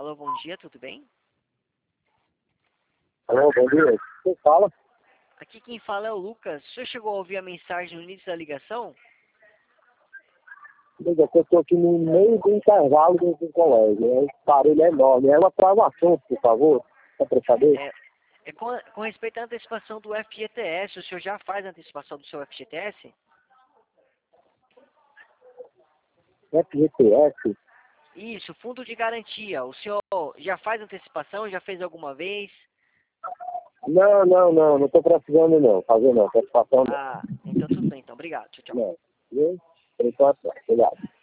Alô, bom dia, tudo bem? Alô, bom dia. Quem fala? Aqui quem fala é o Lucas. O senhor chegou a ouvir a mensagem no início da ligação? Liga, eu estou aqui no meio do intervalo do colégio. É um barulho enorme. Ela traz o assunto, por favor, para saber. É com respeito à antecipação do FGTS. O senhor já faz a antecipação do seu FGTS? FGTS? Isso, fundo de garantia. O senhor já faz antecipação? Já fez alguma vez? Não estou precisando não. Fazer não, participação não. Ah, então tudo bem, então. Obrigado. Tchau, tchau. Não. Viu? Por enquanto, não. Obrigado.